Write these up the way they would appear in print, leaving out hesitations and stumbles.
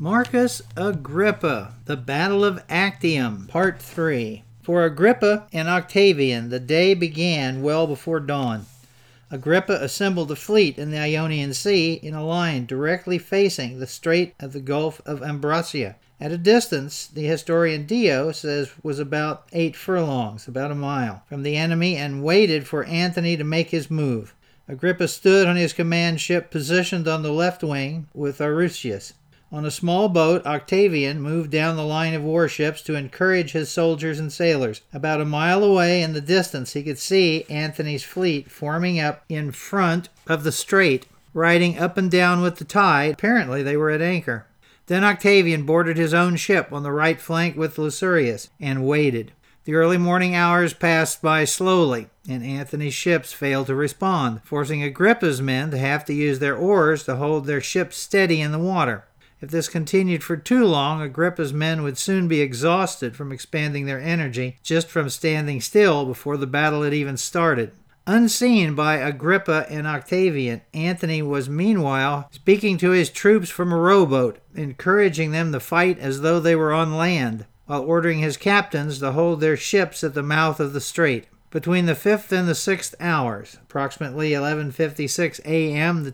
Marcus Agrippa, the Battle of Actium, Part 3. For Agrippa and Octavian, the day began well before dawn. Agrippa assembled a fleet in the Ionian Sea in a line directly facing the Strait of the Gulf of Ambracia. At a distance, the historian Dio says was about 8 furlongs, about a mile, from the enemy, and waited for Antony to make his move. Agrippa stood on his command ship positioned on the left wing with Arretius. On a small boat, Octavian moved down the line of warships to encourage his soldiers and sailors. About a mile away in the distance, he could see Antony's fleet forming up in front of the strait, riding up and down with the tide. Apparently, they were at anchor. Then Octavian boarded his own ship on the right flank with Lusurius and waited. The early morning hours passed by slowly, and Antony's ships failed to respond, forcing Agrippa's men to have to use their oars to hold their ships steady in the water. If this continued for too long, Agrippa's men would soon be exhausted from expanding their energy just from standing still before the battle had even started. Unseen by Agrippa and Octavian, Antony was meanwhile speaking to his troops from a rowboat, encouraging them to fight as though they were on land, while ordering his captains to hold their ships at the mouth of the strait. Between the 5th and the 6th hours, approximately 11:56 a.m. to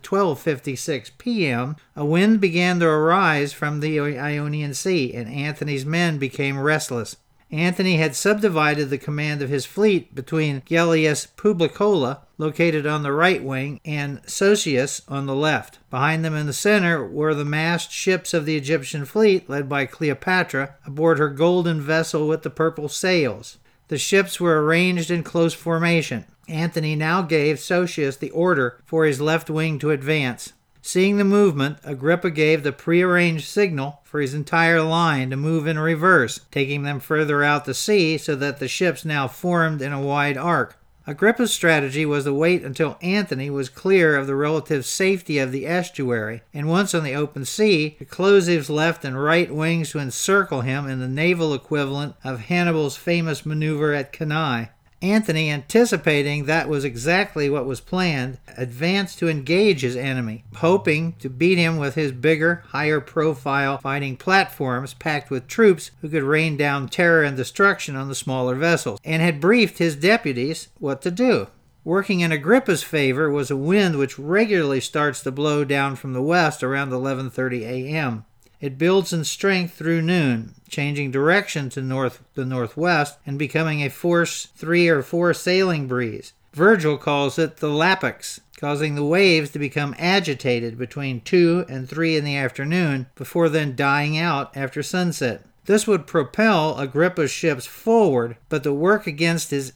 12:56 p.m., a wind began to arise from the Ionian Sea, and Antony's men became restless. Antony had subdivided the command of his fleet between Gellius Publicola, located on the right wing, and Sosius on the left. Behind them in the center were the massed ships of the Egyptian fleet, led by Cleopatra, aboard her golden vessel with the purple sails. The ships were arranged in close formation. Antony now gave Sosius the order for his left wing to advance. Seeing the movement, Agrippa gave the prearranged signal for his entire line to move in reverse, taking them further out to sea so that the ships now formed in a wide arc. Agrippa's strategy was to wait until Antony was clear of the relative safety of the estuary, and once on the open sea, to close his left and right wings to encircle him in the naval equivalent of Hannibal's famous maneuver at Cannae. Antony, anticipating that was exactly what was planned, advanced to engage his enemy, hoping to beat him with his bigger, higher-profile fighting platforms packed with troops who could rain down terror and destruction on the smaller vessels, and had briefed his deputies what to do. Working in Agrippa's favor was a wind which regularly starts to blow down from the west around 11:30 a.m. It builds in strength through noon, changing direction to the northwest and becoming a force 3 or 4 sailing breeze. Virgil calls it the Lapix, causing the waves to become agitated between 2 and 3 in the afternoon, before then dying out after sunset. This would propel Agrippa's ships forward, but work against his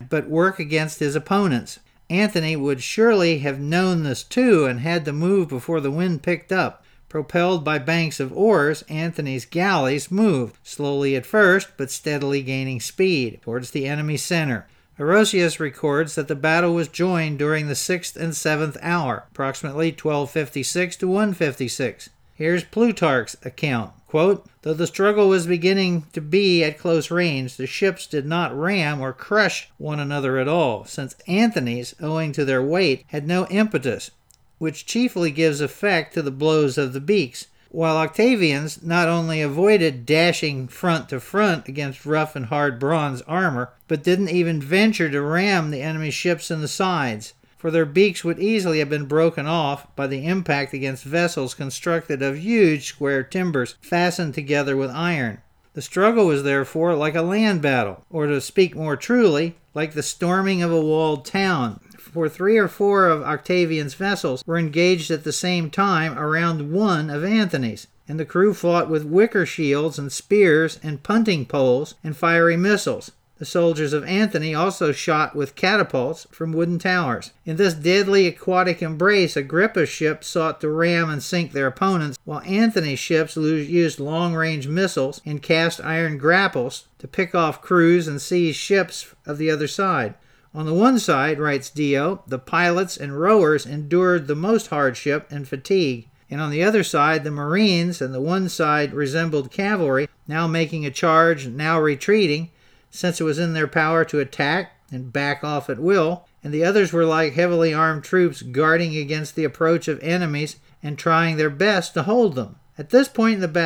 opponents. Antony would surely have known this too and had to move before the wind picked up. Propelled by banks of oars, Antony's galleys moved, slowly at first, but steadily gaining speed, towards the enemy's center. Orosius records that the battle was joined during the 6th and 7th hour, approximately 12:56 to 1:56. Here's Plutarch's account. Quote, "Though the struggle was beginning to be at close range, the ships did not ram or crush one another at all, since Antony's, owing to their weight, had no impetus, which chiefly gives effect to the blows of the beaks, while Octavian's not only avoided dashing front to front against rough and hard bronze armor, but didn't even venture to ram the enemy's ships in the sides, for their beaks would easily have been broken off by the impact against vessels constructed of huge square timbers fastened together with iron. The struggle was therefore like a land battle, or to speak more truly, like the storming of a walled town, for 3 or 4 of Octavian's vessels were engaged at the same time around one of Antony's, and the crew fought with wicker shields and spears and punting poles and fiery missiles. The soldiers of Antony also shot with catapults from wooden towers. In this deadly aquatic embrace, Agrippa's ships sought to ram and sink their opponents, while Antony's ships used long-range missiles and cast iron grapples to pick off crews and seize ships of the other side. On the one side, writes Dio, the pilots and rowers endured the most hardship and fatigue, and on the other side, the marines, and the one side resembled cavalry, now making a charge and now retreating, since it was in their power to attack and back off at will, and the others were like heavily armed troops guarding against the approach of enemies and trying their best to hold them. At this point in the battle,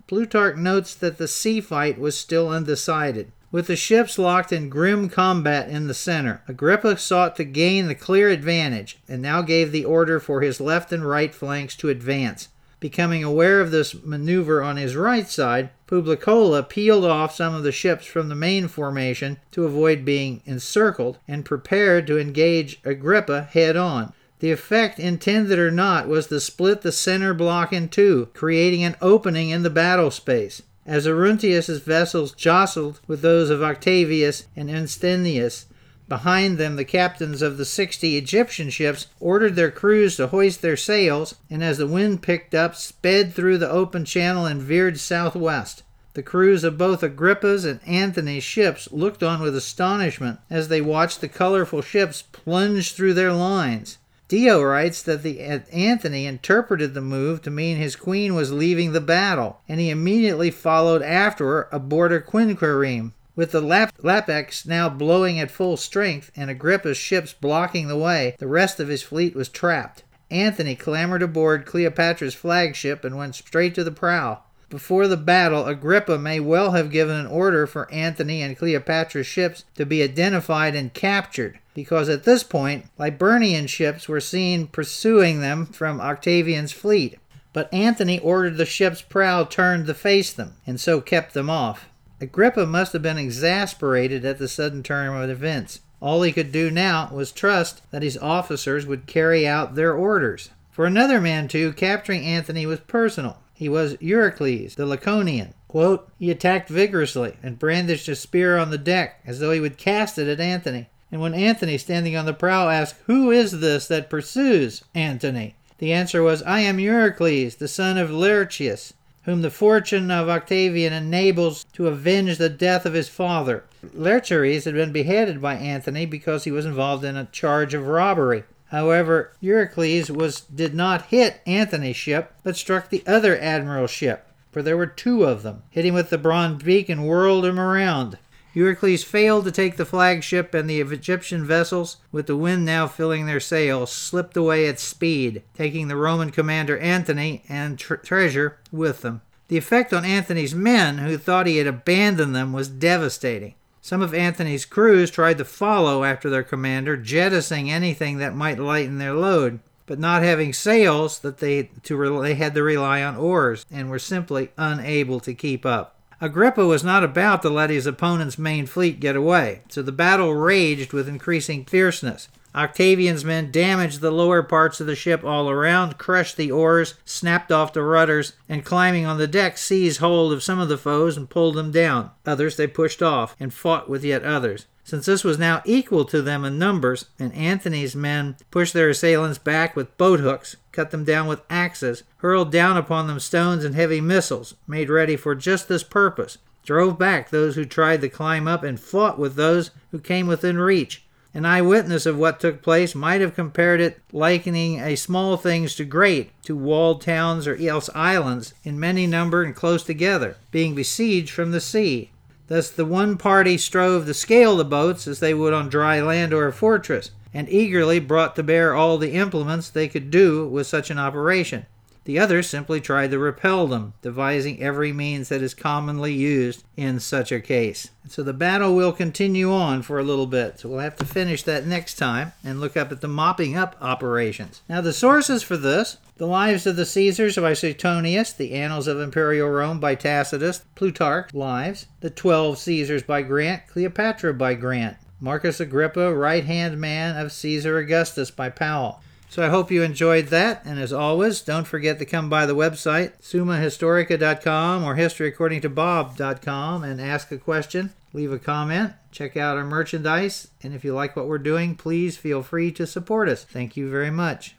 Plutarch notes that the sea fight was still undecided. With the ships locked in grim combat in the center, Agrippa sought to gain the clear advantage, and now gave the order for his left and right flanks to advance. Becoming aware of this maneuver on his right side, Publicola peeled off some of the ships from the main formation to avoid being encircled, and prepared to engage Agrippa head-on. The effect, intended or not, was to split the center block in two, creating an opening in the battle space. As Aruntius's vessels jostled with those of Octavius and Anstenius, behind them the captains of the 60 Egyptian ships ordered their crews to hoist their sails, and as the wind picked up, sped through the open channel and veered southwest. The crews of both Agrippa's and Antony's ships looked on with astonishment as they watched the colorful ships plunge through their lines. Dio writes that Antony interpreted the move to mean his queen was leaving the battle, and he immediately followed after her aboard her quinquereme. With the Lapex now blowing at full strength and Agrippa's ships blocking the way, the rest of his fleet was trapped. Antony clambered aboard Cleopatra's flagship and went straight to the prow. Before the battle, Agrippa may well have given an order for Antony and Cleopatra's ships to be identified and captured, because at this point, Liburnian ships were seen pursuing them from Octavian's fleet. But Antony ordered the ship's prow turned to face them, and so kept them off. Agrippa must have been exasperated at the sudden turn of events. All he could do now was trust that his officers would carry out their orders. For another man, too, capturing Antony was personal. He was Eurycles, the Laconian. Quote, he attacked vigorously and brandished a spear on the deck as though he would cast it at Antony. And when Antony, standing on the prow, asked, "Who is this that pursues Antony?" the answer was, "I am Eurycles, the son of Laertius, whom the fortune of Octavian enables to avenge the death of his father." Laertius had been beheaded by Antony because he was involved in a charge of robbery. However, Eurycles did not hit Antony's ship, but struck the other admiral's ship, for there were two of them, hit him with the bronze beak and whirled him around. Eurycles failed to take the flagship, and the Egyptian vessels, with the wind now filling their sails, slipped away at speed, taking the Roman commander Antony and treasure with them. The effect on Antony's men, who thought he had abandoned them, was devastating. Some of Antony's crews tried to follow after their commander, jettisoning anything that might lighten their load, but not having sails, they had to rely on oars, and were simply unable to keep up. Agrippa was not about to let his opponent's main fleet get away, so the battle raged with increasing fierceness. Octavian's men damaged the lower parts of the ship all around, crushed the oars, snapped off the rudders, and climbing on the deck seized hold of some of the foes and pulled them down. Others they pushed off, and fought with yet others. Since this was now equal to them in numbers, and Antony's men pushed their assailants back with boat hooks, cut them down with axes, hurled down upon them stones and heavy missiles, made ready for just this purpose, drove back those who tried to climb up, and fought with those who came within reach. An eyewitness of what took place might have compared it, likening a small things to great, to walled towns or else islands, in many number and close together, being besieged from the sea. Thus the one party strove to scale the boats as they would on dry land or a fortress, and eagerly brought to bear all the implements they could do with such an operation. The others simply tried to repel them, devising every means that is commonly used in such a case. So the battle will continue on for a little bit, so we'll have to finish that next time and look up at the mopping up operations. Now the sources for this: The Lives of the Caesars by Suetonius, The Annals of Imperial Rome by Tacitus, Plutarch, Lives, The 12 Caesars by Grant, Cleopatra by Grant, Marcus Agrippa, right-hand man of Caesar Augustus by Powell. So I hope you enjoyed that, and as always, don't forget to come by the website, summahistorica.com or historyaccordingtobob.com, and ask a question, leave a comment, check out our merchandise, and if you like what we're doing, please feel free to support us. Thank you very much.